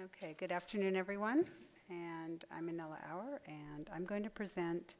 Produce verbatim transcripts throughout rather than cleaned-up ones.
Okay, good afternoon, everyone. And I'm Manila Auer, and I'm going to present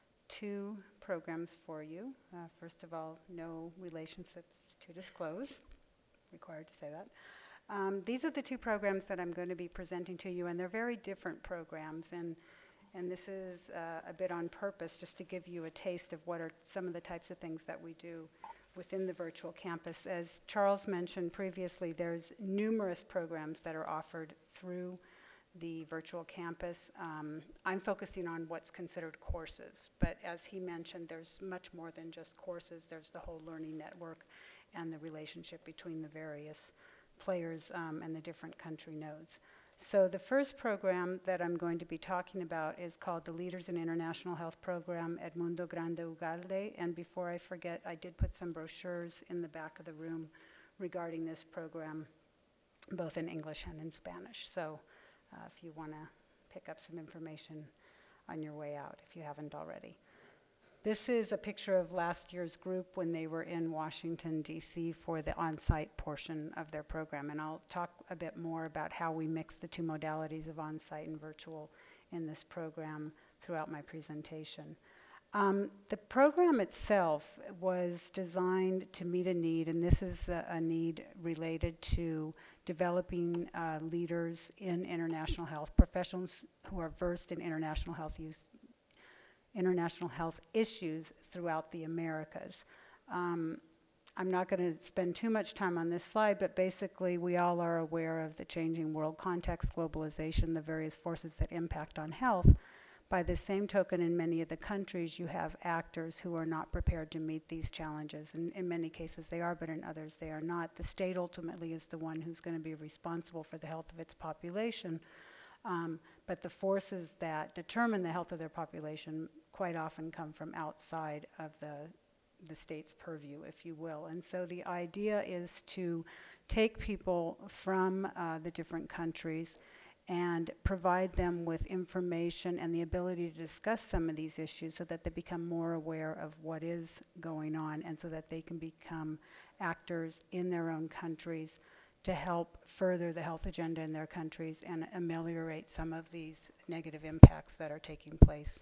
two programs for you. Uh, first of all, no relationships to disclose, required to say that. Um, these are the two programs that I'm going to be presenting to you, and they're very different programs. And, and this is uh, a bit on purpose, just to give you a taste of what are some of the types of things that we do within the virtual campus. As Charles mentioned previously, there's numerous programs that are offered through the virtual campus. Um, I'm focusing on what's considered courses, but as he mentioned, there's much more than just courses. There's the whole learning network and the relationship between the various players um, and the different country nodes. So the first program that I'm going to be talking about is called the Leaders in International Health Program Edmundo Grande Ugalde. And before I forget, I did put some brochures in the back of the room regarding this program, both in English and in Spanish. So uh, if you want to pick up some information on your way out, if you haven't already. This is a picture of last year's group when they were in Washington, D C for the on-site portion of their program. And I'll talk a bit more about how we mix the two modalities of on-site and virtual in this program throughout my presentation. Um, the program itself was designed to meet a need, and this is a, a need related to developing uh, leaders in international health, professionals who are versed in international health use, international health issues throughout the Americas. Um, I'm not going to spend too much time on this slide, but basically we all are aware of the changing world context, globalization, the various forces that impact on health. By the same token, in many of the countries, you have actors who are not prepared to meet these challenges. And in many cases they are, but in others they are not. The state ultimately is the one who's going to be responsible for the health of its population. Um, but the forces that determine the health of their population quite often come from outside of the, the state's purview, if you will. And so the idea is to take people from uh, the different countries and provide them with information and the ability to discuss some of these issues so that they become more aware of what is going on and so that they can become actors in their own countries to help further the health agenda in their countries and ameliorate some of these negative impacts that are taking place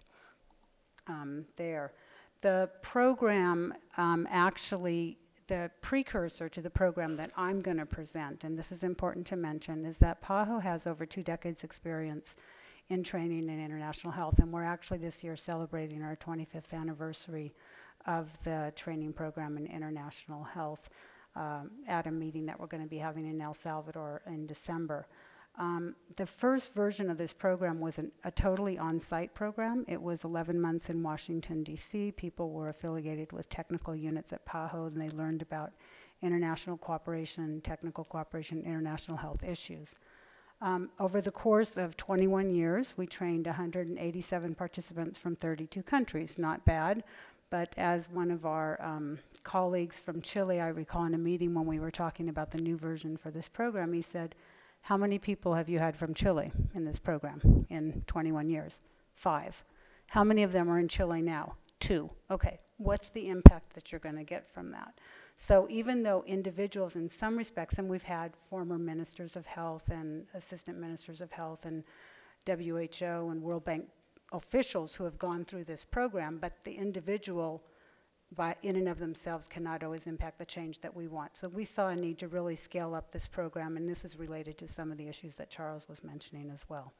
um, there. The program um, actually the precursor to the program that I'm going to present, and this is important to mention, is that PAHO has over two decades experience in training in international health, and we're actually this year celebrating our twenty-fifth anniversary of the training program in international health um, at a meeting that we're going to be having in El Salvador in December. Um, the first version of this program was an, a totally on-site program. It was eleven months in Washington, D C. People were affiliated with technical units at PAHO, and they learned about international cooperation, technical cooperation, international health issues. Um, over the course of twenty-one years, we trained one hundred eighty-seven participants from thirty-two countries. Not bad, but as one of our um, colleagues from Chile, I recall in a meeting when we were talking about the new version for this program, he said, "How many people have you had from Chile in this program in twenty-one years? Five. How many of them are in Chile now? Two. Okay, what's the impact that you're going to get from that?" So even though individuals in some respects, and we've had former ministers of health and assistant ministers of health and W H O and World Bank officials who have gone through this program, but the individual by in and of themselves cannot always impact the change that we want. So we saw a need to really scale up this program, and this is related to some of the issues that Charles was mentioning as well.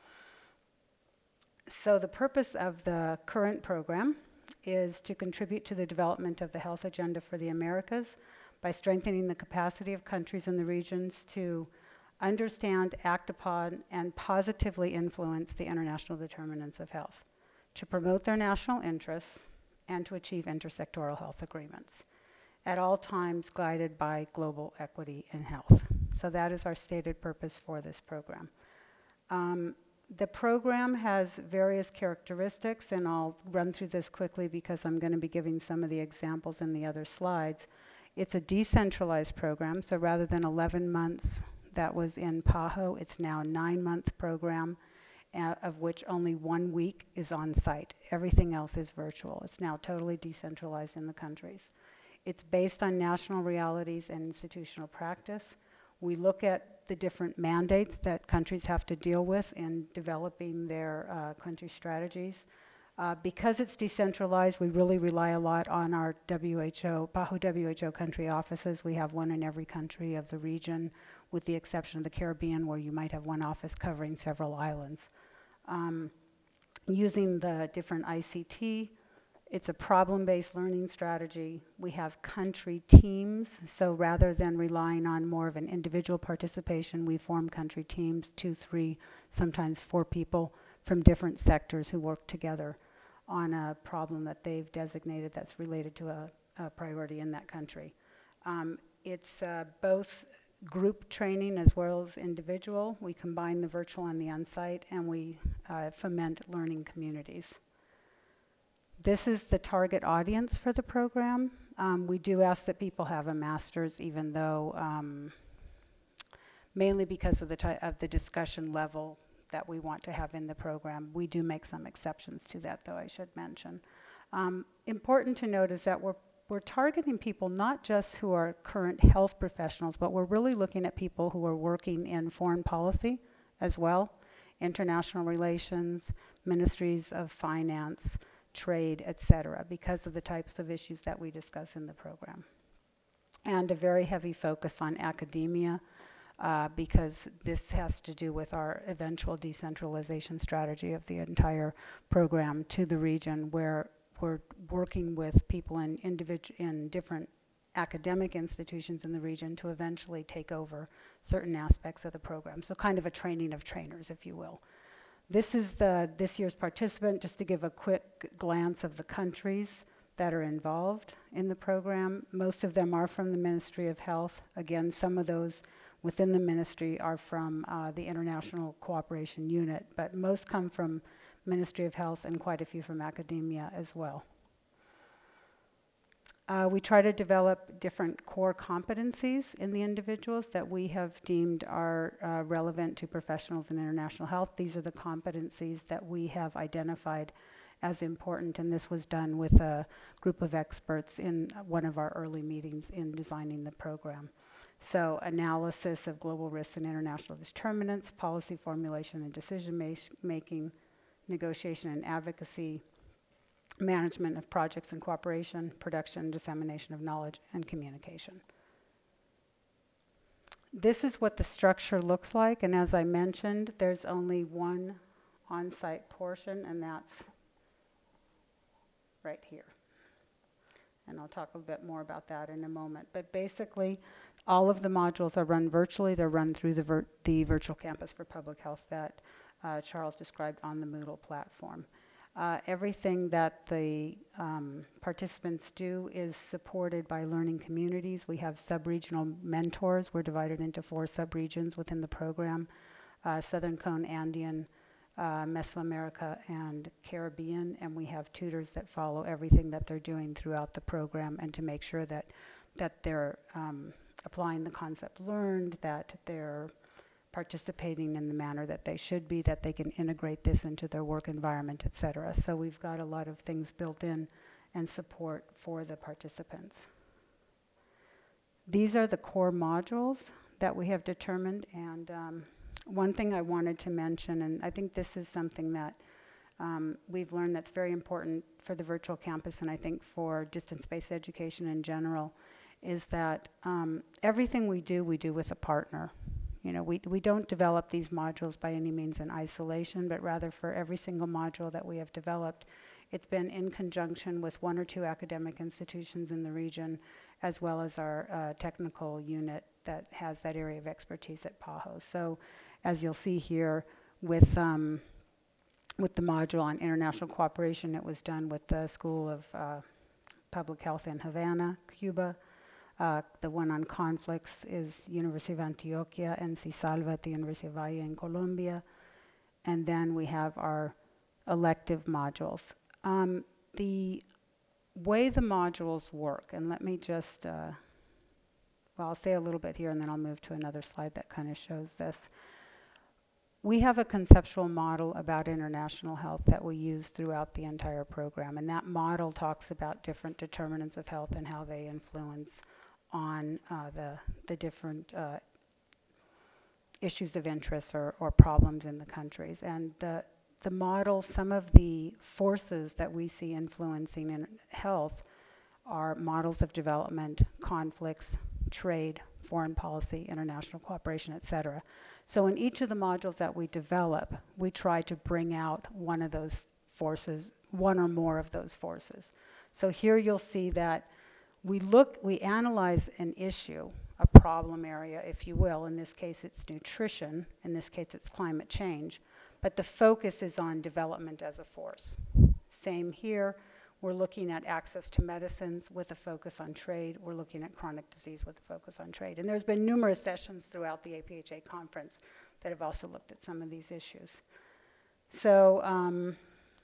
So the purpose of the current program is to contribute to the development of the health agenda for the Americas by strengthening the capacity of countries in the regions to understand, act upon, and positively influence the international determinants of health, to promote their national interests, and to achieve intersectoral health agreements, at all times guided by global equity in health. So that is our stated purpose for this program. Um, the program has various characteristics, and I'll run through this quickly because I'm going to be giving some of the examples in the other slides. It's a decentralized program, so rather than eleven months that was in PAHO, it's now a nine-month program, Uh, of which only one week is on site. Everything else is virtual. It's now totally decentralized in the countries. It's based on national realities and institutional practice. We look at the different mandates that countries have to deal with in developing their uh, country strategies. Uh, because it's decentralized, we really rely a lot on our W H O, PAHO W H O country offices. We have one in every country of the region, with the exception of the Caribbean, where you might have one office covering several islands. Um, using the different I C T, it's a problem-based learning strategy. We have country teams, so rather than relying on more of an individual participation, we form country teams, two, three, sometimes four people from different sectors who work together on a problem that they've designated that's related to a, a priority in that country. Um, it's uh, both group training as well as individual. We combine the virtual and the on-site, and we uh, foment learning communities. This is the target audience for the program. Um, we do ask that people have a master's, even though um, mainly because of the ty- of the discussion level that we want to have in the program. We do make some exceptions to that, though, I should mention. Um, important to note is that we're we're targeting people not just who are current health professionals, but we're really looking at people who are working in foreign policy as well, international relations, ministries of finance, trade, et cetera, because of the types of issues that we discuss in the program. And a very heavy focus on academia, uh, because this has to do with our eventual decentralization strategy of the entire program to the region, where we're working with people in individu- in different academic institutions in the region to eventually take over certain aspects of the program. So kind of a training of trainers, if you will. This is the this year's participant, just to give a quick glance of the countries that are involved in the program. Most of them are from the Ministry of Health. Again, some of those within the ministry are from uh, the International Cooperation Unit, but most come from Ministry of Health and quite a few from academia as well. Uh, we try to develop different core competencies in the individuals that we have deemed are uh, relevant to professionals in international health. These are the competencies that we have identified as important, and this was done with a group of experts in one of our early meetings in designing the program. So analysis of global risks and international determinants, policy formulation and decision ma- making, negotiation and advocacy, management of projects and cooperation, production and dissemination of knowledge, and communication. This is what the structure looks like, and as I mentioned, there's only one on-site portion, and that's right here. And I'll talk a bit more about that in a moment. But basically, all of the modules are run virtually. They're run through the, vir- the virtual campus for public health that uh, Charles described on the Moodle platform. Uh, everything that the um, participants do is supported by learning communities. We have sub-regional mentors. We're divided into four sub-regions within the program: uh, Southern Cone, Andean, uh, Mesoamerica, and Caribbean. And we have tutors that follow everything that they're doing throughout the program, and to make sure that that they're um, applying the concept learned, that they're participating in the manner that they should be, that they can integrate this into their work environment, et cetera. So we've got a lot of things built in and support for the participants. These are the core modules that we have determined, and um, one thing I wanted to mention, and I think this is something that um, we've learned that's very important for the virtual campus, and I think for distance-based education in general, is that um, everything we do, we do with a partner. You know, we, we don't develop these modules by any means in isolation, but rather for every single module that we have developed, it's been in conjunction with one or two academic institutions in the region, as well as our uh, technical unit that has that area of expertise at PAHO. So as you'll see here with, um, with the module on international cooperation, it was done with the School of uh, Public Health in Havana, Cuba. Uh, the one on conflicts is University of Antioquia and CISALVA at the University of Valle in Colombia. And then we have our elective modules. Um, the way the modules work, and let me just, uh, well, I'll say a little bit here and then I'll move to another slide that kind of shows this. We have a conceptual model about international health that we use throughout the entire program, and that model talks about different determinants of health and how they influence on uh, the, the different uh, issues of interest or, or problems in the countries. And the, the model, some of the forces that we see influencing in health are models of development, conflicts, trade, foreign policy, international cooperation, et cetera. So in each of the modules that we develop, we try to bring out one of those forces, one or more of those forces. So here you'll see that we look, we analyze an issue, a problem area, if you will. In this case, it's nutrition. In this case, it's climate change. But the focus is on development as a force. Same here. We're looking at access to medicines with a focus on trade. We're looking at chronic disease with a focus on trade. And there's been numerous sessions throughout the A P H A conference that have also looked at some of these issues. So um,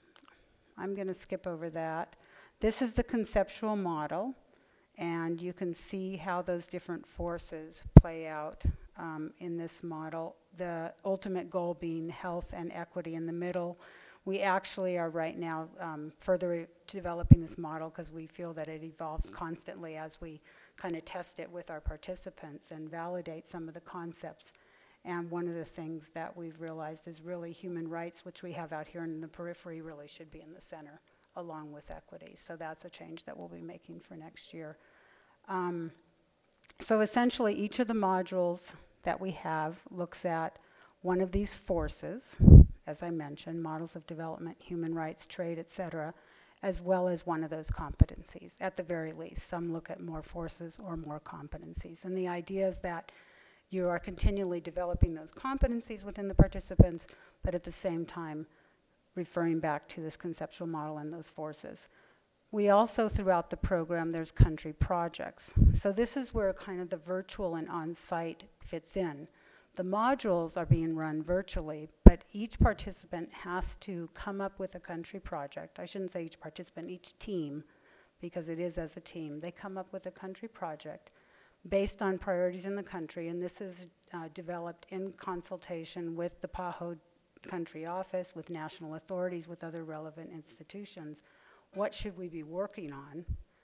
I'm going to skip over that. This is the conceptual model, and you can see how those different forces play out um, in this model. The ultimate goal being health and equity in the middle. We actually are right now um, further developing this model because we feel that it evolves constantly as we kind of test it with our participants and validate some of the concepts. And one of the things that we've realized is really human rights, which we have out here in the periphery, really should be in the center along with equity. So that's a change that we'll be making for next year. Um, so essentially each of the modules that we have looks at one of these forces, as I mentioned, models of development, human rights, trade, et cetera, as well as one of those competencies, at the very least. Some look at more forces or more competencies. And the idea is that you are continually developing those competencies within the participants, but at the same time referring back to this conceptual model and those forces. We also, throughout the program, there's country projects. So this is where kind of the virtual and on-site fits in. The modules are being run virtually, but each participant has to come up with a country project. I shouldn't say each participant, each team, because it is as a team. They come up with a country project based on priorities in the country, and this is uh, developed in consultation with the PAHO country office, with national authorities, with other relevant institutions. What should we be working on?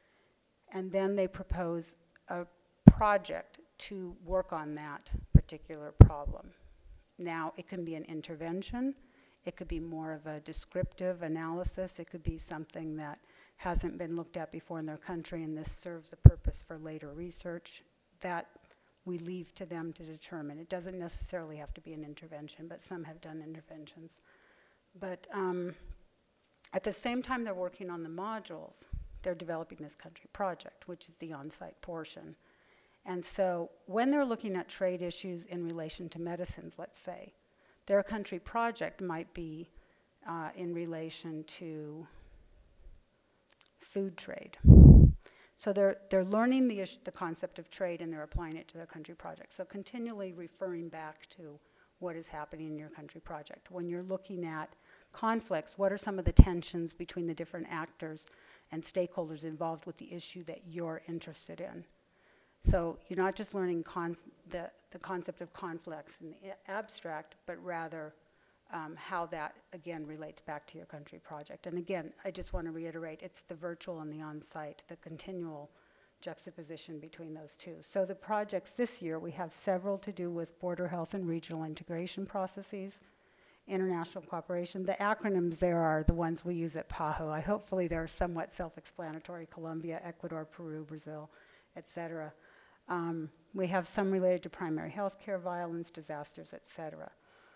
And then they propose a project to work on that particular problem. Now, it can be an intervention. It could be more of a descriptive analysis. It could be something that hasn't been looked at before in their country, and this serves a purpose for later research. That we leave to them to determine. It doesn't necessarily have to be an intervention, but some have done interventions. But um, at the same time they're working on the modules, they're developing this country project, which is the on-site portion. And so when they're looking at trade issues in relation to medicines, let's say, their country project might be uh, in relation to food trade. So they're, they're learning the, the concept of trade and they're applying it to their country project. So continually referring back to what is happening in your country project. When you're looking at conflicts, what are some of the tensions between the different actors and stakeholders involved with the issue that you're interested in? So you're not just learning con the, the concept of conflicts in the abstract, but rather um, how that, again, relates back to your country project. And again, I just want to reiterate, it's the virtual and the on-site, the continual juxtaposition between those two. So the projects this year, we have several to do with border health and regional integration processes, international cooperation. The acronyms there are the ones we use at PAHO. I hopefully they're somewhat self-explanatory: Colombia, Ecuador, Peru, Brazil, et cetera. Um, we have some related to primary health care, violence, disasters, et cetera.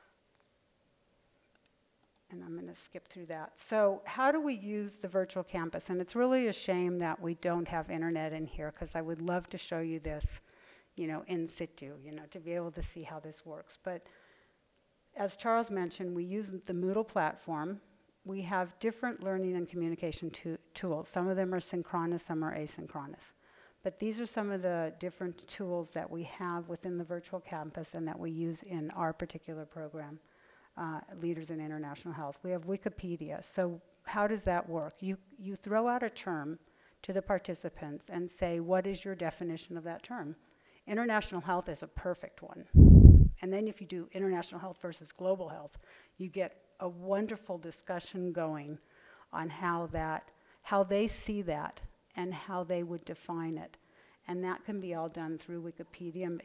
And I'm going to skip through that. So how do we use the virtual campus? And it's really a shame that we don't have internet in here, because I would love to show you this, you know, in situ, you know, to be able to see how this works. But as Charles mentioned, we use the Moodle platform. We have different learning and communication tools. Some of them are synchronous, some are asynchronous. But these are some of the different tools that we have within the virtual campus and that we use in our particular program, uh, Leaders in International Health. We have Wikipedia. So how does that work? You, you throw out a term to the participants and say, what is your definition of that term? International health is a perfect one. And then if you do international health versus global health, you get a wonderful discussion going on how that, how they see that and how they would define it. And that can be all done through Wikipedia. It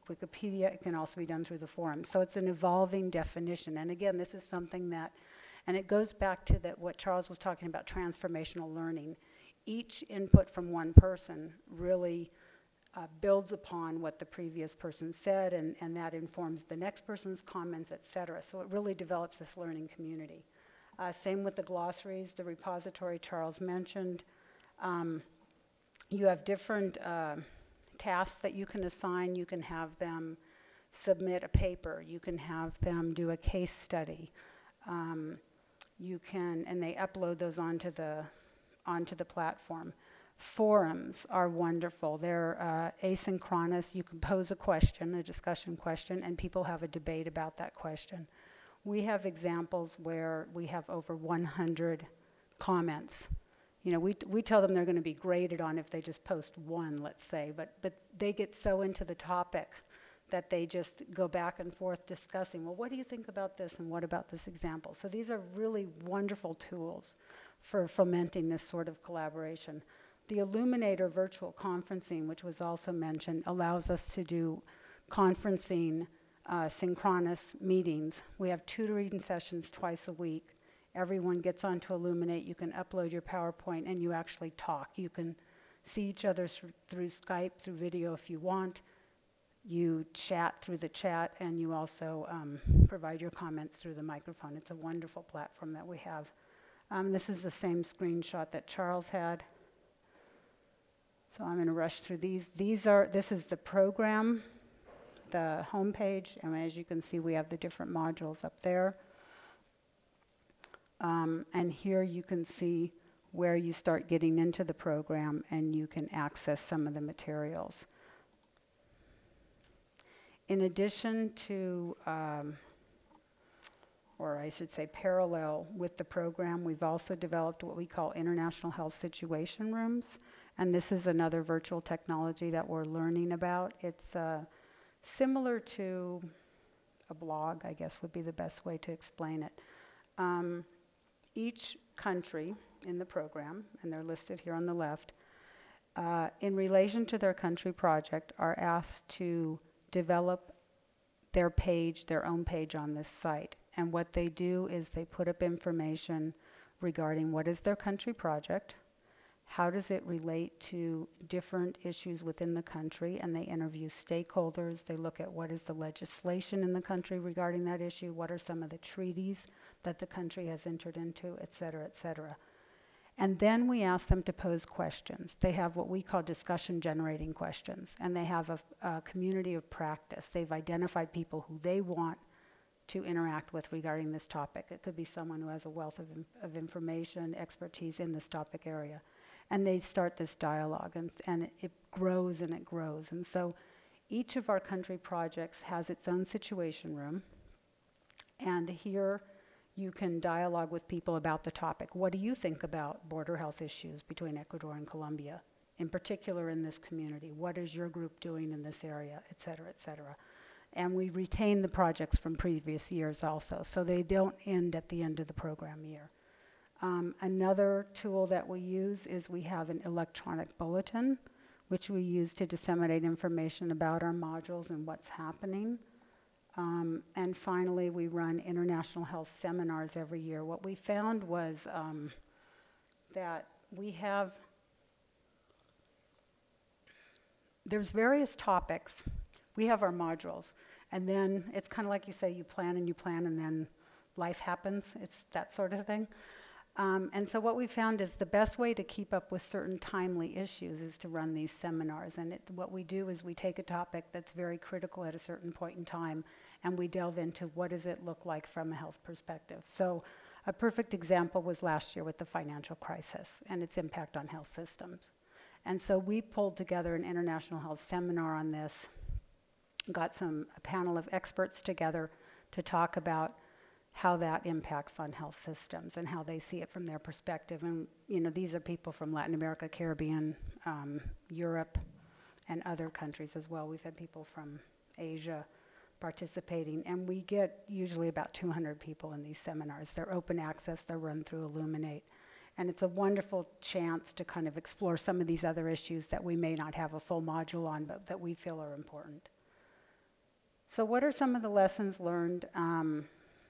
Wikipedia. It can also be done through the forum. So it's an evolving definition. And again, this is something that, and it goes back to that what Charles was talking about, transformational learning. Each input from one person really uh, builds upon what the previous person said, and, and that informs the next person's comments, et cetera. So it really develops this learning community. Uh, same with the glossaries, the repository Charles mentioned. Um, you have different uh, tasks that you can assign. You can have them submit a paper. You can have them do a case study. Um, you can, and they upload those onto the onto the platform. Forums are wonderful. They're uh, asynchronous. You can pose a question, a discussion question, and people have a debate about that question. We have examples where we have over one hundred comments. You know, we, t we tell them they're going to be graded on if they just post one, let's say, but, but they get so into the topic that they just go back and forth discussing, well, what do you think about this and what about this example? So these are really wonderful tools for fomenting this sort of collaboration. The Illuminator virtual conferencing, which was also mentioned, allows us to do conferencing uh, synchronous meetings. We have tutoring sessions twice a week. Everyone gets onto Illuminate. You can upload your PowerPoint and you actually talk. You can see each other through Skype, through video if you want. You chat through the chat, and you also um, provide your comments through the microphone. It's a wonderful platform that we have. Um, this is the same screenshot that Charles had. So I'm going to rush through these. These are, this is the program, the homepage, and as you can see, we have the different modules up there. Um, and here you can see where you start getting into the program, and you can access some of the materials. In addition to, um, or I should say parallel with the program, we've also developed what we call international health situation rooms. And this is another virtual technology that we're learning about. It's uh, similar to a blog, I guess would be the best way to explain it. Um, each country in the program, and they're listed here on the left, uh, in relation to their country project, are asked to develop their page, their own page on this site. And what they do is they put up information regarding what is their country project, how does it relate to different issues within the country, and they interview stakeholders. They look at what is the legislation in the country regarding that issue, what are some of the treaties that the country has entered into, et cetera, et cetera. And then we ask them to pose questions. They have what we call discussion generating questions, and they have a, a community of practice. They've identified people who they want to interact with regarding this topic. It could be someone who has a wealth of, of information, expertise in this topic area. And they start this dialogue, and, and it, it grows and it grows. And so each of our country projects has its own situation room, and here you can dialogue with people about the topic. What do you think about border health issues between Ecuador and Colombia, in particular in this community? What is your group doing in this area, et cetera, et cetera? And we retain the projects from previous years also, so they don't end at the end of the program year. Um, another tool that we use is we have an electronic bulletin, which we use to disseminate information about our modules and what's happening. Um, and finally, we run international health seminars every year. What we found was um, that we have, there's various topics. We have our modules, and then it's kind of like you say, you plan and you plan, and then life happens. It's that sort of thing. Um, and so what we found is the best way to keep up with certain timely issues is to run these seminars. And it, what we do is we take a topic that's very critical at a certain point in time, and we delve into what does it look like from a health perspective. So a perfect example was last year with the financial crisis and its impact on health systems. And so we pulled together an international health seminar on this, got some a panel of experts together to talk about how that impacts on health systems and how they see it from their perspective. And you know, these are people from Latin America, Caribbean, um, Europe, and other countries as well. We've had people from Asia participating, and we get usually about two hundred people in these seminars. They're open access, they're run through Illuminate. And it's a wonderful chance to kind of explore some of these other issues that we may not have a full module on, but that we feel are important. So what are some of the lessons learned? Um,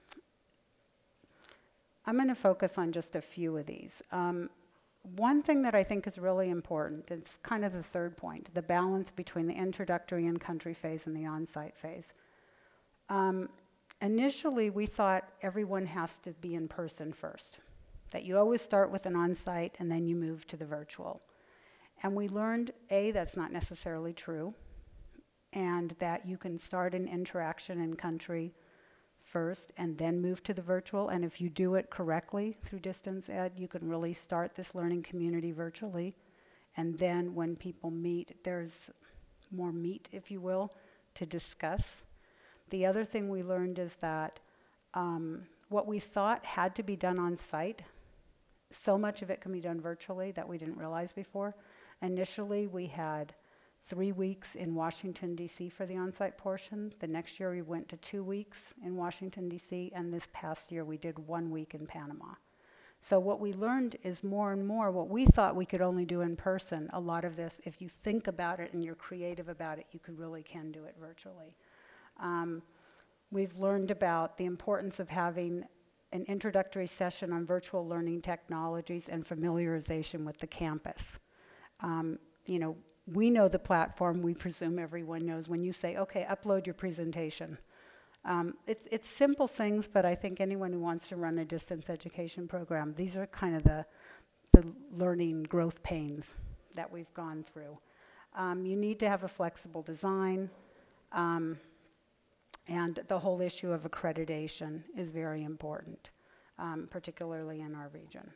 I'm going to focus on just a few of these. Um, one thing that I think is really important, it's kind of the third point, the balance between the introductory and country phase and the on-site phase. Um, initially, we thought everyone has to be in person first, that you always start with an on-site and then you move to the virtual. And we learned, A, that's not necessarily true, and that you can start an interaction in country first and then move to the virtual. And if you do it correctly through distance ed, you can really start this learning community virtually. And then when people meet, there's more meat, if you will, to discuss. The other thing we learned is that um, what we thought had to be done on site, so much of it can be done virtually that we didn't realize before. Initially, we had three weeks in Washington, D C for the on-site portion. The next year we went to two weeks in Washington, D C, and this past year we did one week in Panama. So what we learned is more and more what we thought we could only do in person, a lot of this, if you think about it and you're creative about it, you could really can do it virtually. Um, we've learned about the importance of having an introductory session on virtual learning technologies and familiarization with the campus. Um, you know, we know the platform, we presume everyone knows. When you say, okay, upload your presentation. Um, it's, it's simple things, but I think anyone who wants to run a distance education program, these are kind of the, the learning growth pains that we've gone through. Um, you need to have a flexible design, um, and the whole issue of accreditation is very important, um, particularly in our region.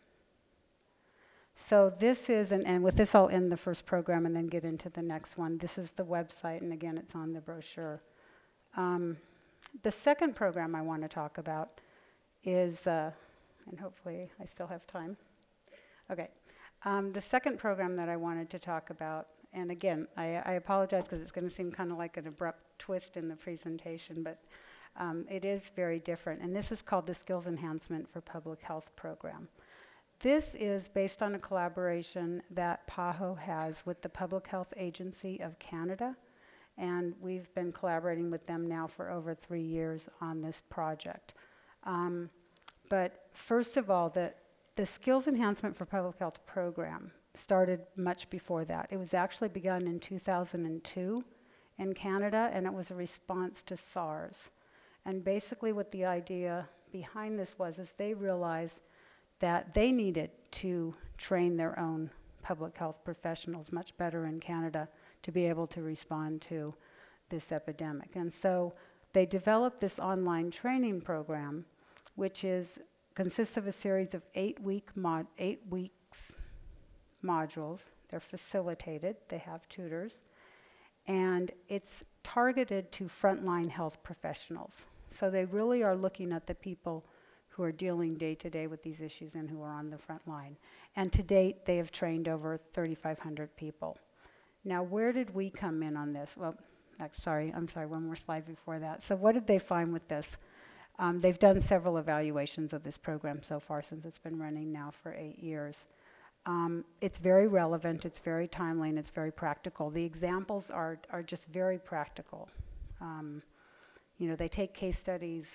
So this is, an, and with this I'll end the first program and then get into the next one. This is the website, and again, it's on the brochure. Um, the second program I want to talk about is, uh, and hopefully I still have time. Okay. Um, the second program that I wanted to talk about, and again, I, I apologize because it's going to seem kind of like an abrupt twist in the presentation, but um, it is very different. And this is called the Skills Enhancement for Public Health Program. This is based on a collaboration that PAHO has with the Public Health Agency of Canada, and we've been collaborating with them now for over three years on this project. Um, but first of all, the, the Skills Enhancement for Public Health program started much before that. It was actually begun in two thousand two in Canada, and it was a response to SARS. And basically what the idea behind this was is they realized that they needed to train their own public health professionals much better in Canada to be able to respond to this epidemic. And so they developed this online training program, which is consists of a series of eight week mod eight weeks modules. They're facilitated, they have tutors, and it's targeted to frontline health professionals. So they really are looking at the people who are dealing day to day with these issues and who are on the front line. And to date, they have trained over thirty-five hundred people. Now, where did we come in on this? Well, sorry, I'm sorry, one more slide before that. So what did they find with this? Um, they've done several evaluations of this program so far since it's been running now for eight years. Um, it's very relevant, it's very timely, and it's very practical. The examples are, are just very practical. Um, you know, they take case studies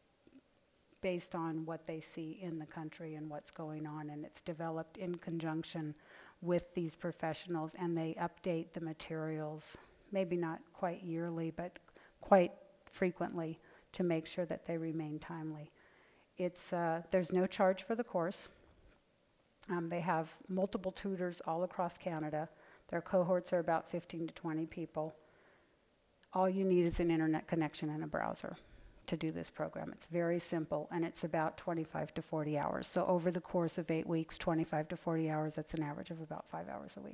based on what they see in the country and what's going on, and it's developed in conjunction with these professionals, and they update the materials, maybe not quite yearly, but quite frequently to make sure that they remain timely. It's, uh, there's no charge for the course. Um, they have multiple tutors all across Canada. Their cohorts are about fifteen to twenty people. All you need is an internet connection and a browser to do this program. It's very simple, and it's about twenty-five to forty hours. So over the course of eight weeks, twenty-five to forty hours, that's an average of about five hours a week.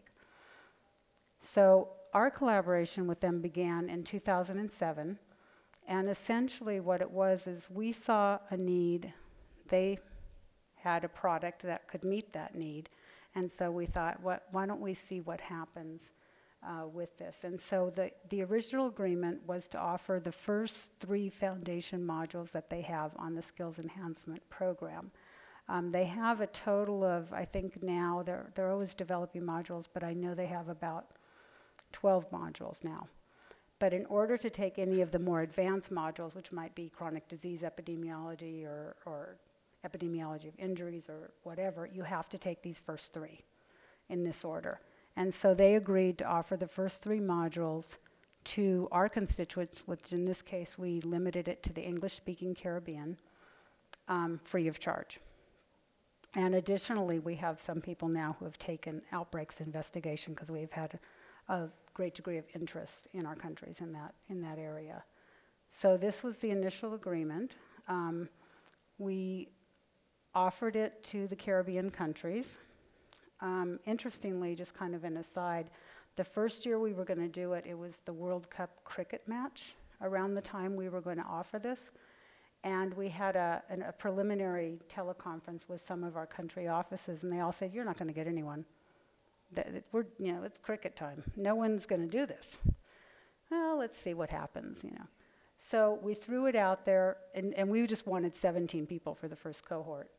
So our collaboration with them began in two thousand seven, and essentially what it was is we saw a need. They had a product that could meet that need, and so we thought, what, why don't we see what happens Uh, with this. And so the, the original agreement was to offer the first three foundation modules that they have on the Skills Enhancement program. Um, they have a total of, I think now, they're, they're always developing modules, but I know they have about twelve modules now. But in order to take any of the more advanced modules, which might be chronic disease epidemiology or, or epidemiology of injuries or whatever, you have to take these first three in this order. And so they agreed to offer the first three modules to our constituents, which in this case we limited it to the English-speaking Caribbean, um, free of charge. And additionally, we have some people now who have taken outbreaks investigation because we've had a great degree of interest in our countries in that, in that area. So this was the initial agreement. Um, we offered it to the Caribbean countries. Um, interestingly, just kind of an aside, the first year we were going to do it, it was the World Cup cricket match around the time we were going to offer this. And we had a, an, a preliminary teleconference with some of our country offices, and they all said, "You're not going to get anyone. That, that we're, you know, it's cricket time. No one's going to do this." Well, let's see what happens, you know. So we threw it out there, and, and we just wanted seventeen people for the first cohort.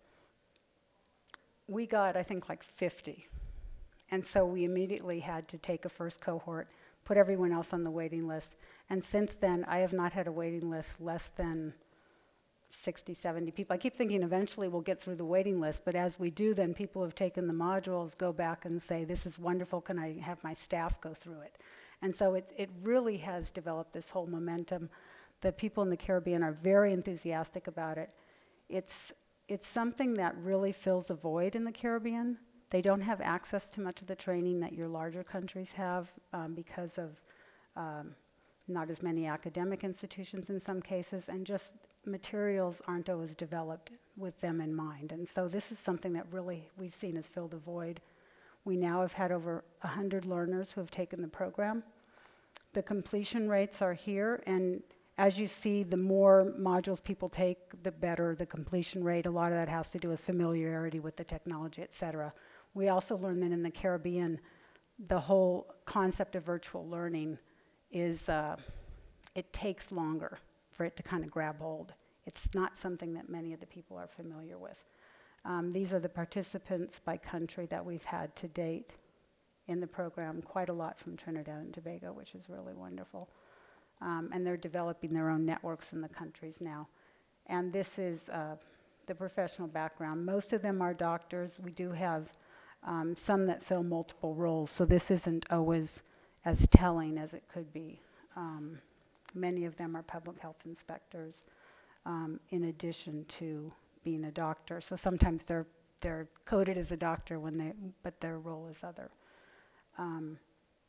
We got, I think, like fifty. And so we immediately had to take a first cohort, put everyone else on the waiting list. And since then, I have not had a waiting list less than sixty, seventy people. I keep thinking eventually we'll get through the waiting list, but as we do, then people who have taken the modules go back and say, "This is wonderful, can I have my staff go through it?" And so it, it really has developed this whole momentum. The people in the Caribbean are very enthusiastic about it. It's, it's something that really fills a void in the Caribbean. They don't have access to much of the training that your larger countries have um, because of um, not as many academic institutions in some cases, and just materials aren't always developed with them in mind. And so this is something that really we've seen has filled a void. We now have had over one hundred learners who have taken the program. The completion rates are here, and as you see, the more modules people take, the better the completion rate. A lot of that has to do with familiarity with the technology, et cetera. We also learned that in the Caribbean, the whole concept of virtual learning is, uh, it takes longer for it to kind of grab hold. It's not something that many of the people are familiar with. Um, these are the participants by country that we've had to date in the program, quite a lot from Trinidad and Tobago, which is really wonderful. Um, and they're developing their own networks in the countries now. And this is uh, the professional background. Most of them are doctors. We do have um, some that fill multiple roles, so this isn't always as telling as it could be. Um, many of them are public health inspectors, um, in addition to being a doctor. So sometimes they're they're coded as a doctor when they, but their role is other. Um,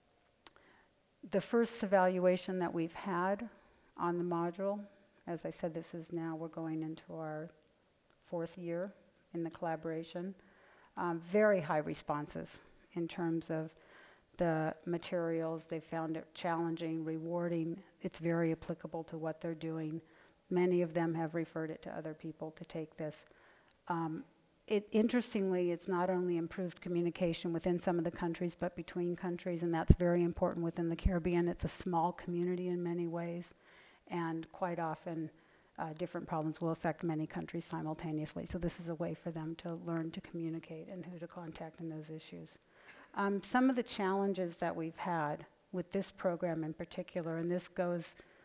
the first evaluation that we've had on the module, as I said, this is now, we're going into our fourth year in the collaboration. Um, very high responses in terms of the materials. They found it challenging, rewarding. It's very applicable to what they're doing. Many of them have referred it to other people to take this. Um, it, interestingly, it's not only improved communication within some of the countries, but between countries, and that's very important within the Caribbean. It's a small community in many ways, and quite often uh, different problems will affect many countries simultaneously. So this is a way for them to learn to communicate and who to contact in those issues. Um, some of the challenges that we've had with this program in particular, and this goes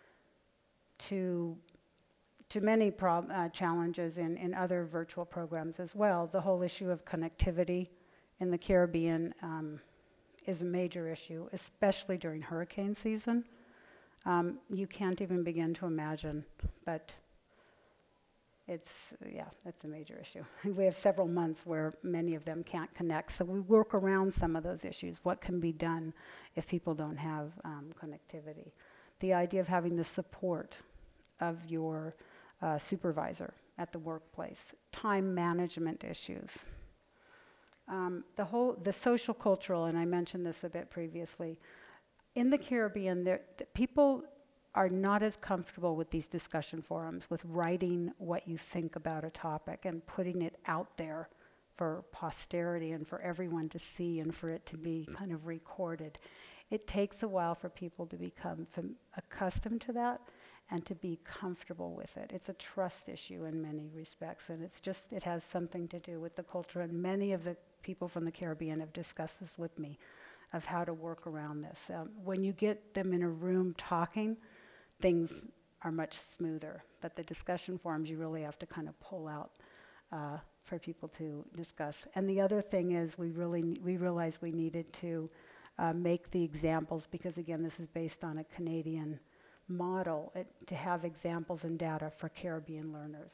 to to many prob uh, challenges in, in other virtual programs as well. The whole issue of connectivity in the Caribbean um, is a major issue, especially during hurricane season. Um, you can't even begin to imagine, but it's, yeah, that's a major issue. We have several months where many of them can't connect, so we work around some of those issues. What can be done if people don't have um, connectivity? The idea of having the support of your uh, supervisor at the workplace, time management issues. Um, the whole, the social cultural, and I mentioned this a bit previously, in the Caribbean, there, the people are not as comfortable with these discussion forums, with writing what you think about a topic and putting it out there for posterity and for everyone to see and for it to be kind of recorded. It takes a while for people to become fam- accustomed to that and to be comfortable with it. It's a trust issue in many respects, and it's just, it has something to do with the culture, and many of the people from the Caribbean have discussed this with me of how to work around this. Um, when you get them in a room talking, things are much smoother. But the discussion forums you really have to kind of pull out uh, for people to discuss. And the other thing is we really ne- we realized we needed to uh, make the examples, because again this is based on a Canadian model, it, to have examples and data for Caribbean learners.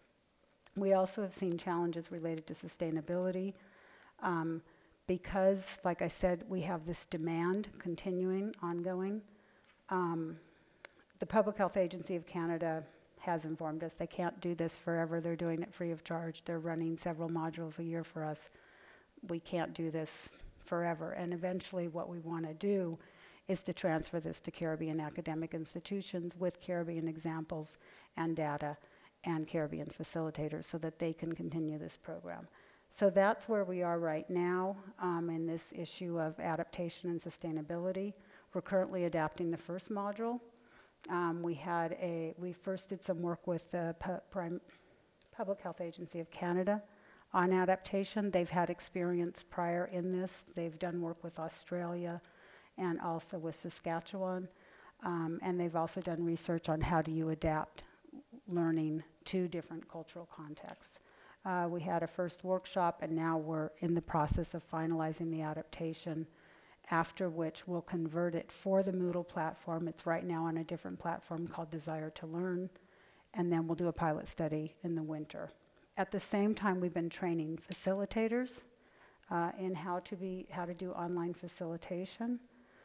We also have seen challenges related to sustainability um, because, like I said, we have this demand continuing, ongoing. Um, the Public Health Agency of Canada has informed us they can't do this forever. They're doing it free of charge. They're running several modules a year for us. We can't do this forever. And eventually what we want to do is to transfer this to Caribbean academic institutions with Caribbean examples and data and Caribbean facilitators so that they can continue this program. So that's where we are right now um, in this issue of adaptation and sustainability. We're currently adapting the first module. Um, we had a, we first did some work with the Pu- Prime Public Health Agency of Canada on adaptation. They've had experience prior in this. They've done work with Australia and also with Saskatchewan. Um, and they've also done research on how do you adapt learning to different cultural contexts. Uh, we had a first workshop, and now we're in the process of finalizing the adaptation, after which we'll convert it for the Moodle platform. It's right now on a different platform called Desire to Learn, and then we'll do a pilot study in the winter. At the same time, we've been training facilitators uh, in how to be how to do online facilitation,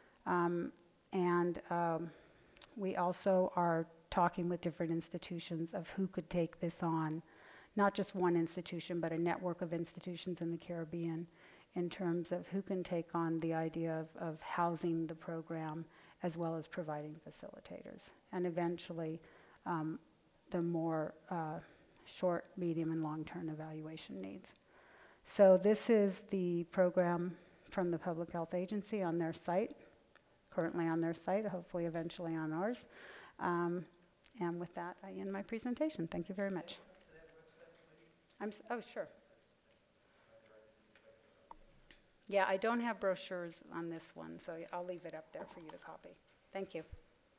um, and um, we also are talking with different institutions of who could take this on, not just one institution, but a network of institutions in the Caribbean, in terms of who can take on the idea of, of housing the program as well as providing facilitators, and eventually um, the more uh, short, medium, and long-term evaluation needs. So this is the program from the Public Health Agency on their site, currently on their site, hopefully eventually on ours. Um, and with that, I end my presentation. Thank you very much. I'm s- oh, sure. Yeah, I don't have brochures on this one, so I'll leave it up there for you to copy. Thank you.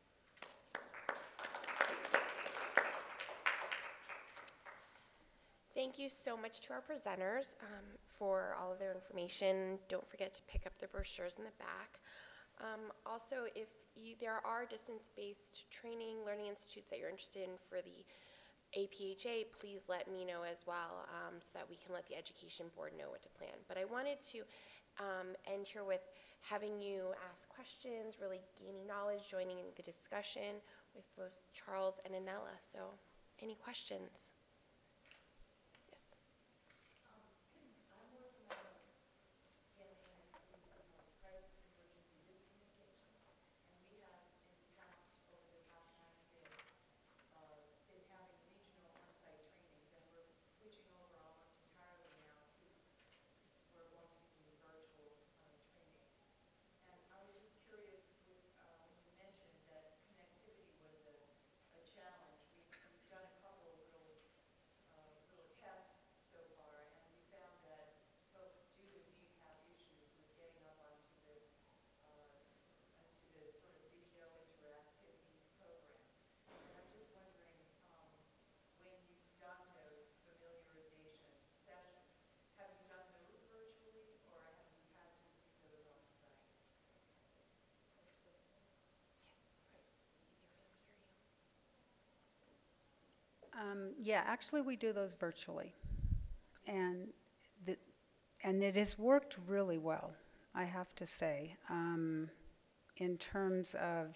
Thank you so much to our presenters um, for all of their information. Don't forget to pick up the brochures in the back. Um, also, if you, there are distance-based training learning institutes that you're interested in for the A P H A, please let me know as well um, so that we can let the Education Board know what to plan. But I wanted to um, end here with having you ask questions, really gaining knowledge, joining in the discussion with both Charles and Anella. So, any questions? Yes. Um, yeah, actually, we do those virtually, and the, and it has worked really well, I have to say, um, in terms of,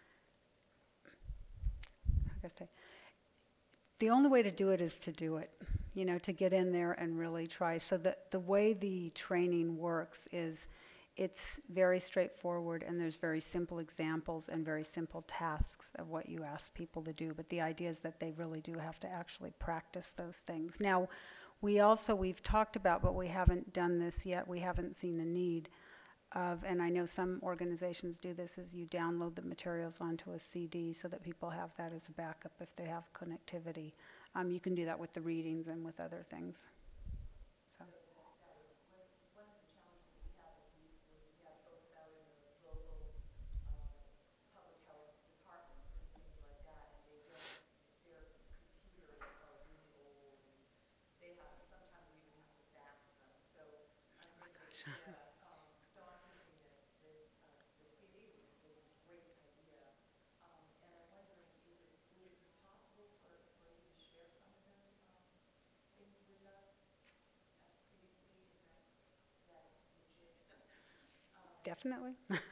how can I say, the only way to do it is to do it, you know, to get in there and really try. So the, the way the training works is it's very straightforward, and there's very simple examples and very simple tasks of what you ask people to do. But the idea is that they really do have to actually practice those things. Now, we also, we've talked about, but we haven't done this yet, we haven't seen a need of, and I know some organizations do this, is you download the materials onto a C D so that people have that as a backup if they have connectivity. Um, you can do that with the readings and with other things. So. Definitely.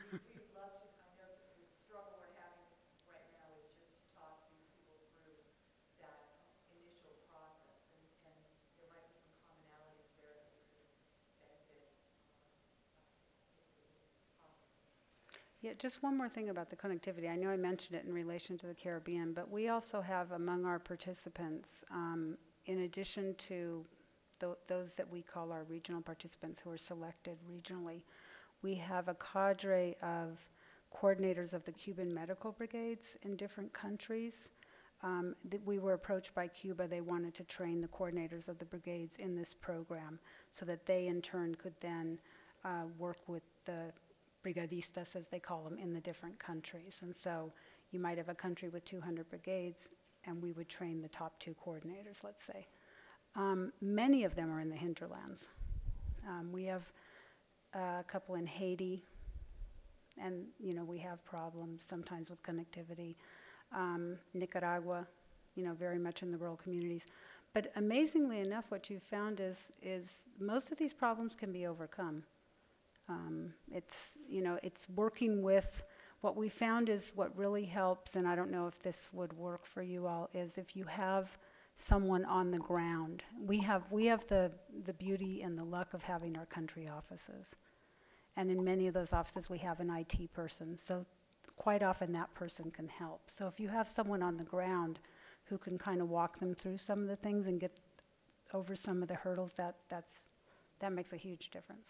Yeah, just one more thing about the connectivity. I know I mentioned it in relation to the Caribbean, but we also have among our participants, um, in addition to th- those that we call our regional participants who are selected regionally, we have a cadre of coordinators of the Cuban medical brigades in different countries. Um, th- we were approached by Cuba. They wanted to train the coordinators of the brigades in this program so that they in turn could then uh, work with the brigadistas, as they call them, in the different countries. And so you might have a country with two hundred brigades, and we would train the top two coordinators, let's say. Um, many of them are in the hinterlands. Um, we have uh, a couple in Haiti, and you know we have problems sometimes with connectivity. Um, Nicaragua, you know, very much in the rural communities. But amazingly enough, what you've found is is most of these problems can be overcome. Um, it's, you know, it's working with, what we found is what really helps, and I don't know if this would work for you all, is if you have someone on the ground. We have, we have the, the beauty and the luck of having our country offices. And in many of those offices we have an I T person, so quite often that person can help. So if you have someone on the ground who can kind of walk them through some of the things and get over some of the hurdles, that, that's, that makes a huge difference.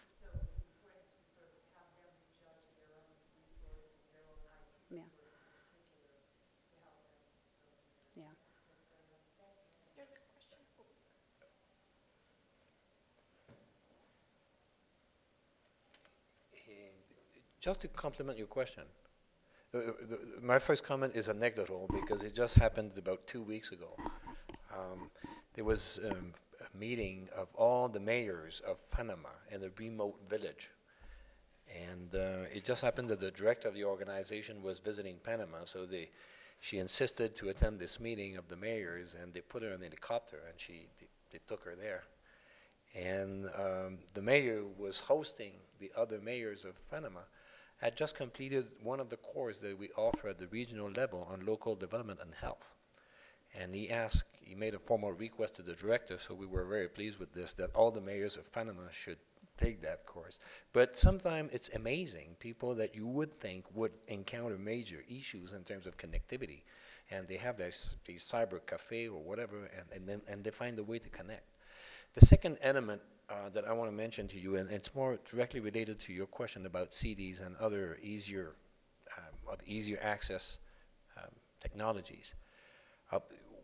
Yeah. Yeah. There's a question. Eh, Just to complement your question, uh, the, my first comment is anecdotal because it just happened about two weeks ago. Um, there was um, a meeting of all the mayors of Panama in a remote village. And uh, it just happened that the director of the organization was visiting Panama, so they, she insisted to attend this meeting of the mayors, and they put her in a helicopter, and she, they, they took her there. And um, the mayor was hosting the other mayors of Panama, had just completed one of the courses that we offer at the regional level on local development and health. And he asked, he made a formal request to the director, so we were very pleased with this, that all the mayors of Panama should take that course. But sometimes it's amazing, people that you would think would encounter major issues in terms of connectivity, and they have this, these cyber cafe or whatever, and, and, then, and they find a way to connect. The second element uh, that I want to mention to you, and it's more directly related to your question about C Ds and other easier, um, of easier access um, technologies. Uh,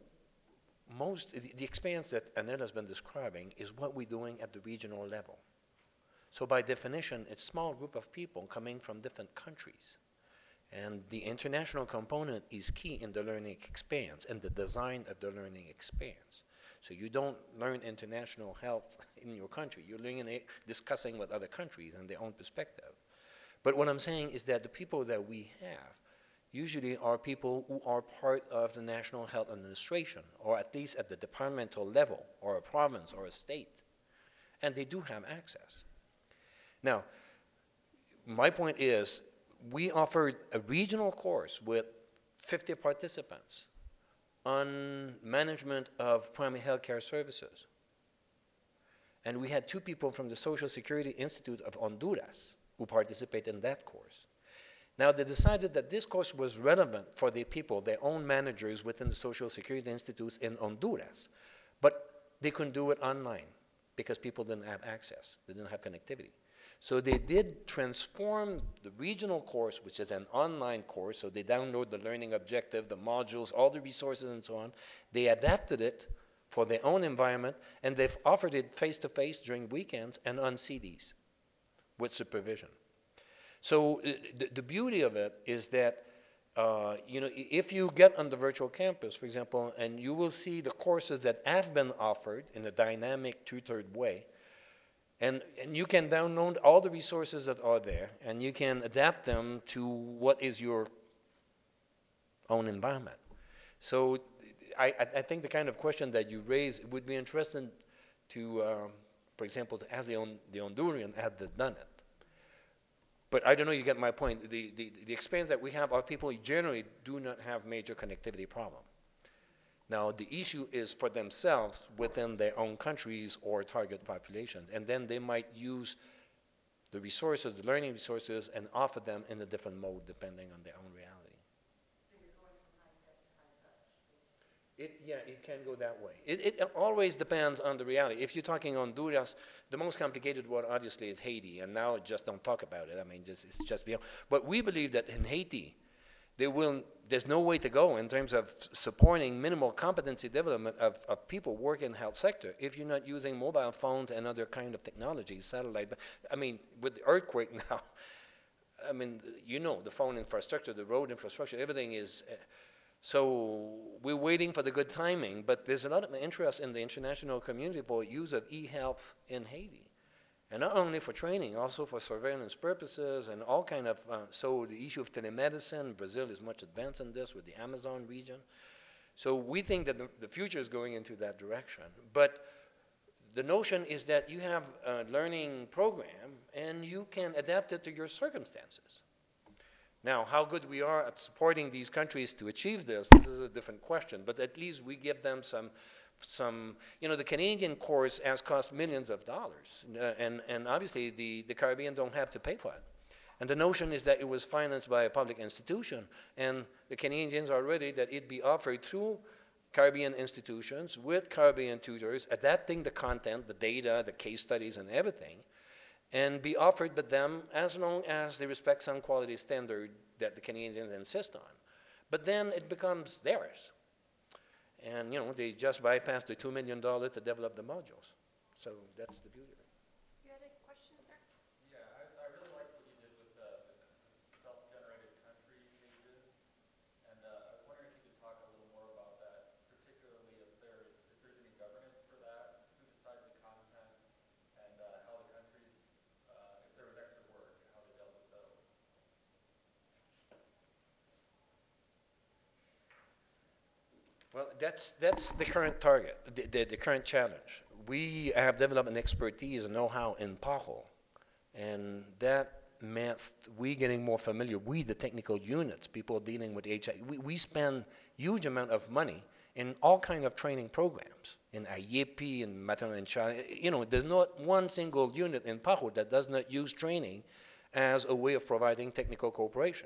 most, the, the experience that Annette has been describing is what we're doing at the regional level. So by definition, it's a small group of people coming from different countries. And the international component is key in the learning experience and the design of the learning experience. So you don't learn international health in your country. You're learning it, discussing with other countries and their own perspective. But what I'm saying is that the people that we have usually are people who are part of the National Health Administration, or at least at the departmental level, or a province or a state. And they do have access. Now, my point is, we offered a regional course with fifty participants on management of primary health care services. And we had two people from the Social Security Institute of Honduras who participated in that course. Now, they decided that this course was relevant for the people, their own managers within the Social Security Institutes in Honduras, but they couldn't do it online because people didn't have access, they didn't have connectivity. So they did transform the regional course, which is an online course, so they download the learning objective, the modules, all the resources and so on. They adapted it for their own environment, and they've offered it face-to-face during weekends and on C Ds with supervision. So uh, the, the beauty of it is that uh, you know, if you get on the virtual campus, for example, and you will see the courses that have been offered in a dynamic tutored way, And, and you can download all the resources that are there, and you can adapt them to what is your own environment. So I, I think the kind of question that you raise, it would be interesting to, um, for example, to ask the, on, the Honduran had they done it. But I don't know, you get my point. The, the, the experience that we have, our people generally do not have major connectivity problem. Now, the issue is for themselves within their own countries or target populations, and then they might use the resources, the learning resources, and offer them in a different mode depending on their own reality. It, yeah, it can go that way. It, it always depends on the reality. If you're talking Honduras, the most complicated one obviously is Haiti, and now just don't talk about it. I mean, just, it's just beyond. But we believe that in Haiti, there will, there's no way to go in terms of supporting minimal competency development of, of people working in the health sector if you're not using mobile phones and other kind of technologies, satellite. I mean, with the earthquake now, I mean, you know, the phone infrastructure, the road infrastructure, everything is. Uh, So we're waiting for the good timing, but there's a lot of interest in the international community for use of e-health in Haiti. And not only for training, also for surveillance purposes and all kind of, uh, so the issue of telemedicine, Brazil is much advanced in this with the Amazon region. So we think that the, the future is going into that direction. But the notion is that you have a learning program and you can adapt it to your circumstances. Now, how good we are at supporting these countries to achieve this, this is a different question, but at least we give them some, some you know, the Canadian course has cost millions of dollars, uh, and, and obviously the, the Caribbean don't have to pay for it. And the notion is that it was financed by a public institution, and the Canadians are ready that it be offered through Caribbean institutions with Caribbean tutors, adapting the content, the data, the case studies, and everything, and be offered by them as long as they respect some quality standard that the Canadians insist on. But then it becomes theirs. And, you know, they just bypass the two million dollars to develop the modules. So that's the beauty of it. You had a question, sir? Yeah, I, I really like what you did with the, the self-generated country pages. And uh, I was wondering if you could talk a little more about that, particularly if there's, if there's any governance for that, who decides the content, and uh, how the countries, uh, if there was extra work, how they dealt with those. Well, that's, that's the current target, the, the, the current challenge. We have developed an expertise and know-how in PAHO, and that meant we getting more familiar with the technical units, people dealing with H I V. We, we spend huge amount of money in all kind of training programs, in I E P, in maternal and child. You know, there's not one single unit in PAHO that does not use training as a way of providing technical cooperation.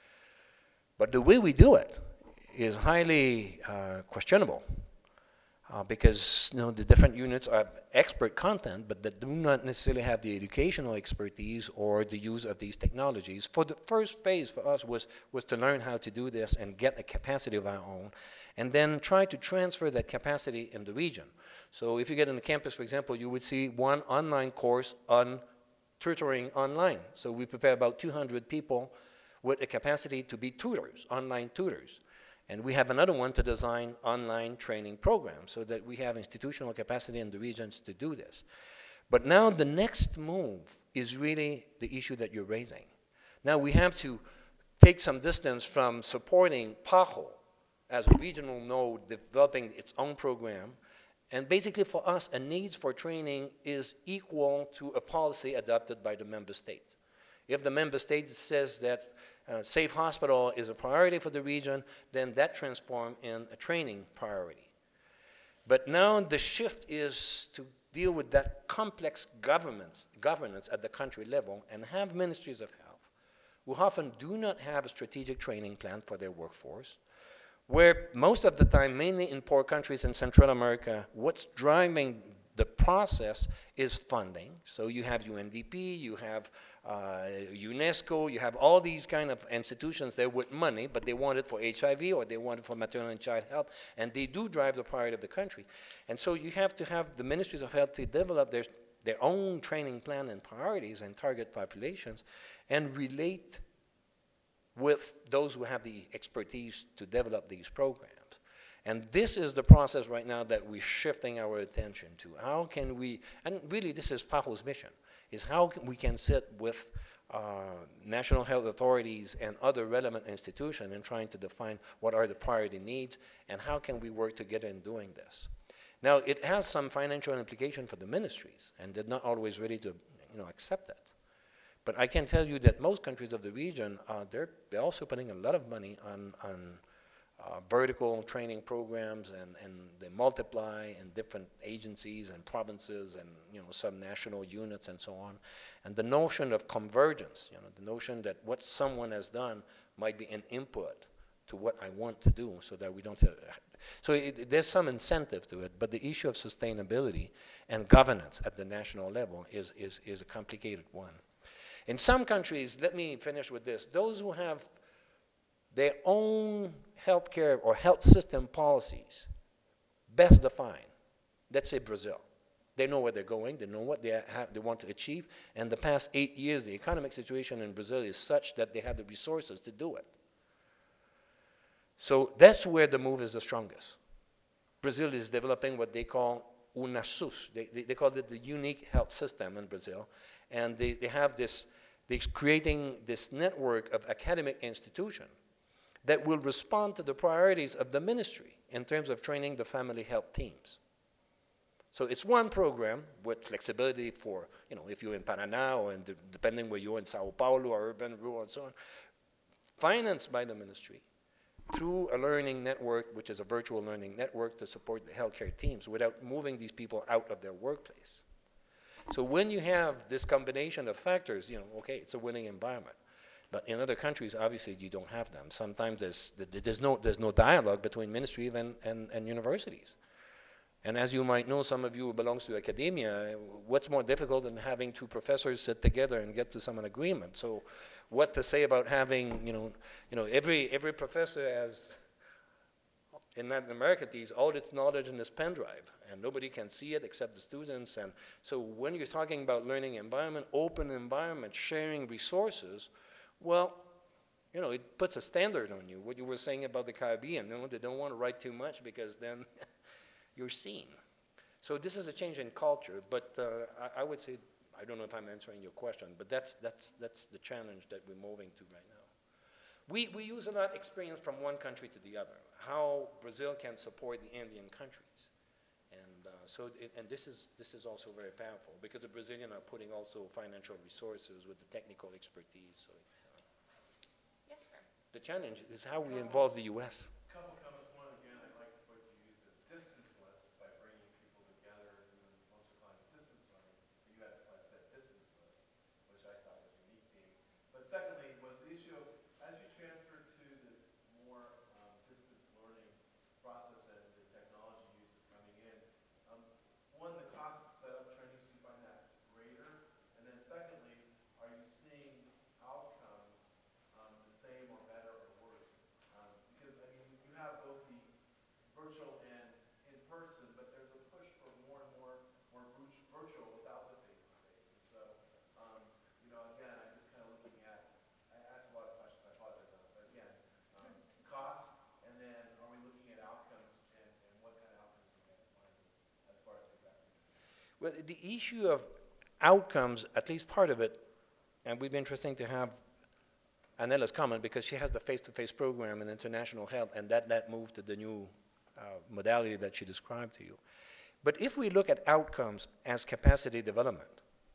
But the way we do it is highly uh, questionable uh, because, you know, the different units have expert content, but that do not necessarily have the educational expertise or the use of these technologies. For the first phase for us was, was to learn how to do this and get a capacity of our own, and then try to transfer that capacity in the region. So if you get on the campus, for example, you would see one online course on tutoring online. So we prepare about two hundred people with a capacity to be tutors, online tutors. And we have another one to design online training programs so that we have institutional capacity in the regions to do this. But now the next move is really the issue that you're raising. Now we have to take some distance from supporting PAHO as a regional node developing its own program. And basically for us, a needs for training is equal to a policy adopted by the member states. If the member state says that uh, safe hospital is a priority for the region, then that transforms in a training priority. But now the shift is to deal with that complex governance, governance at the country level and have ministries of health who often do not have a strategic training plan for their workforce, where most of the time, mainly in poor countries in Central America, what's driving the process is funding. So you have U N D P, you have uh, UNESCO, you have all these kind of institutions there with money, but they want it for H I V or they want it for maternal and child health, and they do drive the priority of the country. And so you have to have the ministries of health to develop their, their own training plan and priorities and target populations and relate with those who have the expertise to develop these programs. And this is the process right now that we're shifting our attention to. How can we, and really this is PAHO's mission, is how can we can sit with uh, national health authorities and other relevant institutions in trying to define what are the priority needs and how can we work together in doing this. Now it has some financial implication for the ministries and they're not always ready to, you know, accept that. But I can tell you that most countries of the region, uh, they're, they're also putting a lot of money on, on uh, vertical training programs, and, and they multiply in different agencies and provinces and, you know, subnational units and so on. And the notion of convergence, you know, the notion that what someone has done might be an input to what I want to do, so that we don't have, so it, there's some incentive to it, but the issue of sustainability and governance at the national level is, is, is a complicated one. In some countries, let me finish with this, those who have their own healthcare or health system policies best defined, let's say Brazil. They know where they're going, they know what they, have, they want to achieve, and the past eight years, the economic situation in Brazil is such that they have the resources to do it. So that's where the move is the strongest. Brazil is developing what they call UNASUS. They, they, they call it the unique health system in Brazil. And they, they have this, they're creating this network of academic institutions that will respond to the priorities of the ministry in terms of training the family health teams. So it's one program with flexibility for, you know, if you're in Paraná or in the, depending where you're in Sao Paulo or urban, rural, and so on, financed by the ministry through a learning network, which is a virtual learning network to support the healthcare teams without moving these people out of their workplace. So when you have this combination of factors, you know, okay, it's a winning environment. But in other countries, obviously, you don't have them. Sometimes there's, there's, no, there's no dialogue between ministry and, and, and universities. And as you might know, some of you who belongs to academia, what's more difficult than having two professors sit together and get to some agreement? So what to say about having, you know, you know, every, every professor has, in Latin America, these all its knowledge in this pen drive, and nobody can see it except the students. And so when you're talking about learning environment, open environment, sharing resources, well, you know, it puts a standard on you. What you were saying about the Caribbean, you know, they don't want to write too much because then you're seen. So this is a change in culture, but uh, I, I would say, I don't know if I'm answering your question, but that's, that's, that's the challenge that we're moving to right now. We, we use a lot of experience from one country to the other, how Brazil can support the Andean countries. And uh, so, it, and this is, this is also very powerful because the Brazilians are putting also financial resources with the technical expertise. So, uh, Yes, sir. the challenge is how we involve the U S. Couple comments. One, again, I liked what you used as distanceless by bringing people together. You know, most are calling it distance learning, but you had to select that distanceless, which I thought was unique theme. But secondly, was the issue of as you transfer to the more um, distance learning process and the technology use is coming in, um, one, the cost to set up trainings, do you find that greater? And then secondly, are you seeing outcomes um, the same or better or worse? Um, because, I mean, you have both the virtual and in person, but there's a push for more and more, more virtual without the face-to-face. And so, um, you know, again, I'm just kind of looking at, I asked a lot of questions, I apologize on it, but again, um, cost, and then are we looking at outcomes, and, and what kind of outcomes are you guys finding as far as feedback? Well, the issue of outcomes, at least part of it, and we've been interesting to have Anela's comment because she has the face-to-face program in international health, and that, that moved to the new uh, modality that she described to you. But if we look at outcomes as capacity development,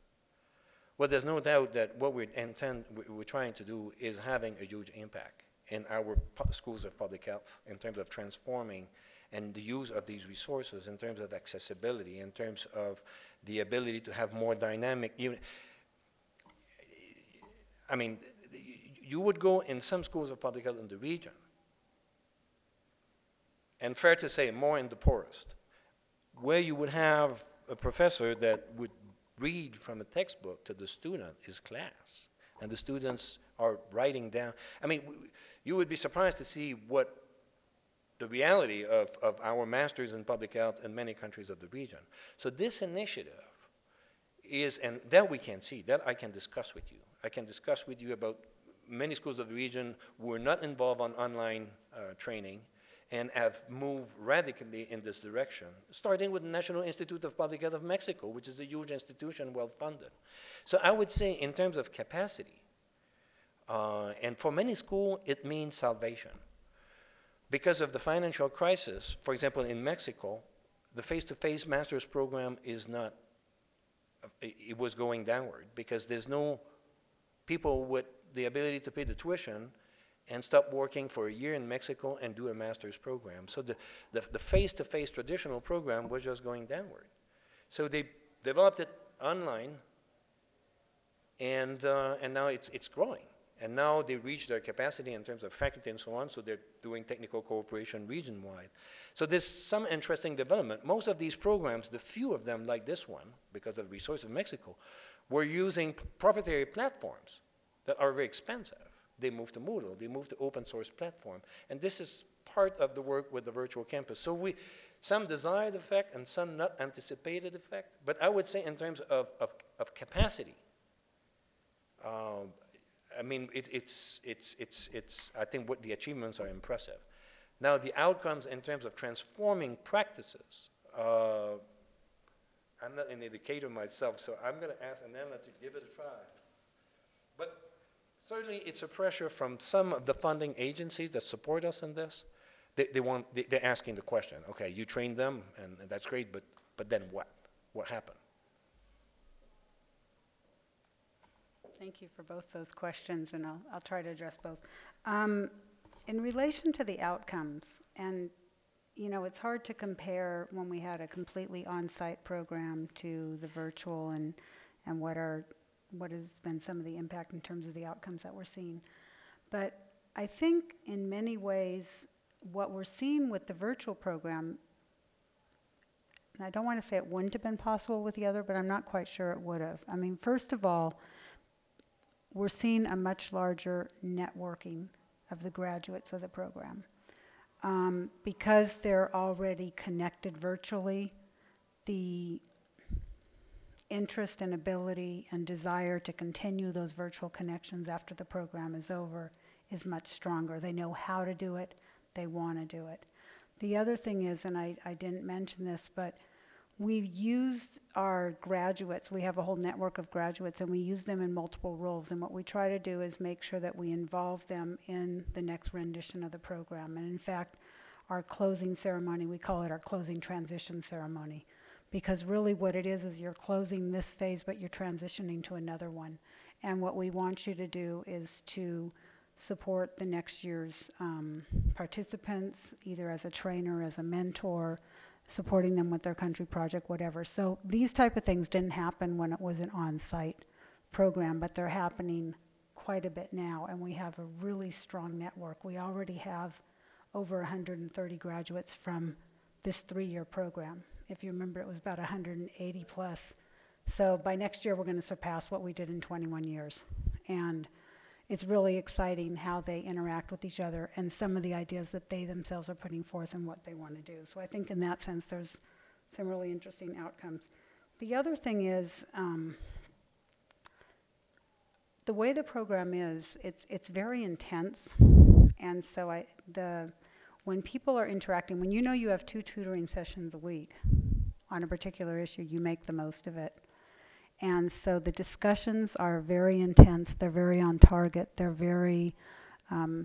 well, there's no doubt that what we intend, we're trying to do is having a huge impact in our schools of public health in terms of transforming and the use of these resources, in terms of accessibility, in terms of the ability to have more dynamic, even, I mean, you would go in some schools of public health in the region, and fair to say, more in the poorest, where you would have a professor that would read from a textbook to the student is class, and the students are writing down. I mean, you would be surprised to see what the reality of, of our masters in public health in many countries of the region. So this initiative is, and that we can see, that I can discuss with you. I can discuss with you about many schools of the region who are not involved on online uh, training and have moved radically in this direction, starting with the National Institute of Public Health of Mexico, which is a huge institution, well-funded. So I would say in terms of capacity, uh, and for many schools, it means salvation. Because of the financial crisis, for example, in Mexico, the face-to-face master's program is not, it was going downward because there's no people with the ability to pay the tuition and stop working for a year in Mexico and do a master's program. So the, the, the face-to-face traditional program was just going downward. So they developed it online, and, uh, and now it's, it's growing. And now they reach their capacity in terms of faculty and so on, so they're doing technical cooperation region-wide. So there's some interesting development. Most of these programs, the few of them like this one, because of the resources of Mexico, were using proprietary platforms that are very expensive. They moved to Moodle, they moved to open source platform. And this is part of the work with the virtual campus. So we, some desired effect and some not anticipated effect. But I would say in terms of, of, of capacity, um, I mean, it, it's, it's, it's, it's, I think what the achievements are impressive. Now, the outcomes in terms of transforming practices, uh, I'm not an educator myself, so I'm going to ask Anela to give it a try. But certainly, it's a pressure from some of the funding agencies that support us in this. They, they want, they, they're asking the question, okay, you trained them, and, and that's great, but, but then what? What happened? Thank you for both those questions, and I'll, I'll try to address both. Um, in relation to the outcomes, and you know, it's hard to compare when we had a completely on-site program to the virtual, and and what are what has been some of the impact in terms of the outcomes that we're seeing. But I think in many ways, what we're seeing with the virtual program, and I don't want to say it wouldn't have been possible with the other, but I'm not quite sure it would have. I mean, first of all, we're seeing a much larger networking of the graduates of the program. Um, because they're already connected virtually, the interest and ability and desire to continue those virtual connections after the program is over is much stronger. They know how to do it, they want to do it. The other thing is, and I, I didn't mention this, but we've used our graduates, we have a whole network of graduates, and we use them in multiple roles. And what we try to do is make sure that we involve them in the next rendition of the program. And in fact, our closing ceremony, we call it our closing transition ceremony, because really what it is is you're closing this phase, but you're transitioning to another one. And what we want you to do is to support the next year's um, participants, either as a trainer, as a mentor, supporting them with their country project, whatever. So these type of things didn't happen when it was an on-site program, but they're happening quite a bit now, and we have a really strong network. We already have over one hundred thirty graduates from this three-year program. If you remember, it was about one hundred eighty plus. So by next year, we're going to surpass what we did in twenty-one years. And it's really exciting how they interact with each other and some of the ideas that they themselves are putting forth and what they want to do. So I think in that sense, there's some really interesting outcomes. The other thing is, um, the way the program is, it's, it's very intense. And so I, the, when people are interacting, when you know you have two tutoring sessions a week on a particular issue, you make the most of it. And so the discussions are very intense, they're very on target, they're very um,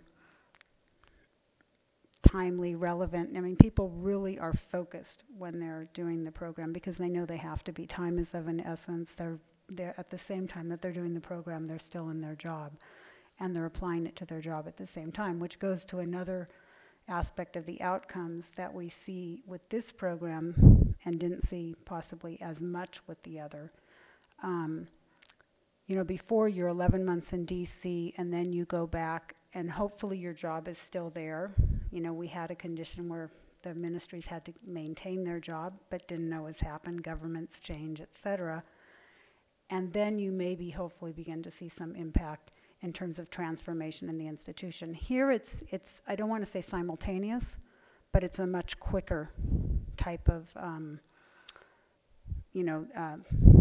timely, relevant. I mean, people really are focused when they're doing the program because they know they have to be. Time is of an essence. They're, they're at the same time that they're doing the program, they're still in their job. And they're applying it to their job at the same time, which goes to another aspect of the outcomes that we see with this program and didn't see possibly as much with the other. Um, you know, before you're eleven months in D C and then you go back and hopefully your job is still there. You know, we had a condition where the ministries had to maintain their job but didn't know what's happened, governments change, et cetera. And then you maybe hopefully begin to see some impact in terms of transformation in the institution. Here it's, it's I don't want to say simultaneous, but it's a much quicker type of, um, you know, uh,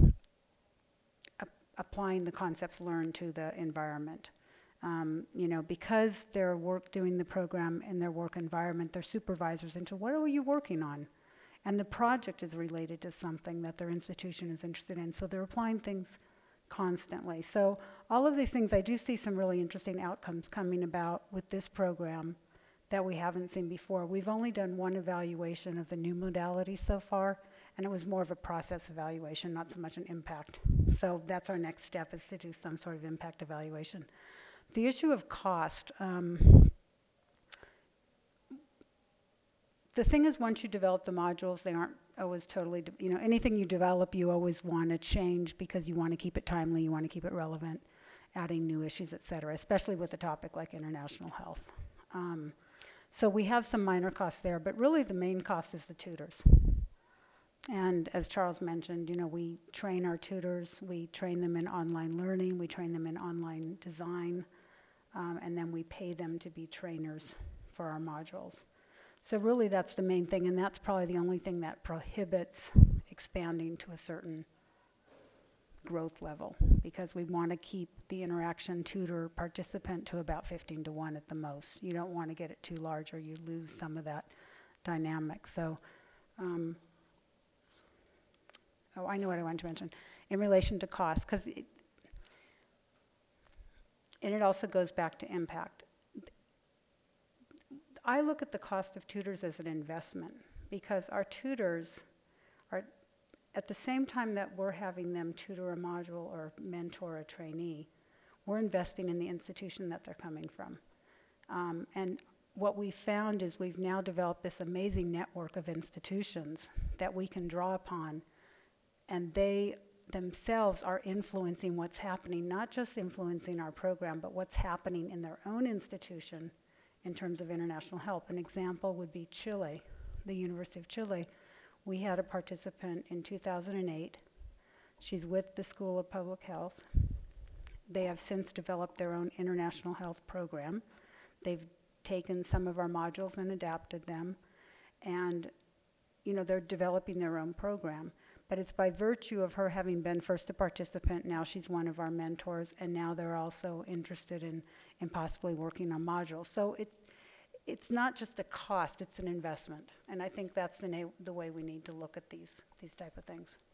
applying the concepts learned to the environment. Um, you know, because they're work doing the program in their work environment, their supervisors into what are you working on? And the project is related to something that their institution is interested in. So they're applying things constantly. So all of these things, I do see some really interesting outcomes coming about with this program that we haven't seen before. We've only done one evaluation of the new modality so far, and it was more of a process evaluation, not so much an impact. So that's our next step, is to do some sort of impact evaluation. The issue of cost, um, the thing is, once you develop the modules, they aren't always totally, de- you know, anything you develop, you always want to change because you want to keep it timely, you want to keep it relevant, adding new issues, et cetera, especially with a topic like international health. Um, so we have some minor costs there, but really the main cost is the tutors. And as Charles mentioned, you know, we train our tutors, we train them in online learning, we train them in online design, um, and then we pay them to be trainers for our modules. So really that's the main thing, and that's probably the only thing that prohibits expanding to a certain growth level, because we want to keep the interaction tutor participant to about fifteen to one at the most. You don't want to get it too large or you lose some of that dynamic. So, um, oh, I know what I wanted to mention. In relation to cost, because it, and it also goes back to impact. I look at the cost of tutors as an investment, because our tutors are, at the same time that we're having them tutor a module or mentor a trainee, we're investing in the institution that they're coming from. Um, and what we found is we've now developed this amazing network of institutions that we can draw upon, and they themselves are influencing what's happening, not just influencing our program, but what's happening in their own institution in terms of international help. An example would be Chile, the University of Chile. We had a participant in two thousand eight. She's with the School of Public Health. They have since developed their own international health program. They've taken some of our modules and adapted them, and you know, they're developing their own program. But it's by virtue of her having been first a participant, now she's one of our mentors, and now they're also interested in, in possibly working on modules. So it, it's not just a cost, it's an investment. And I think that's the, na- the way we need to look at these, these type of things.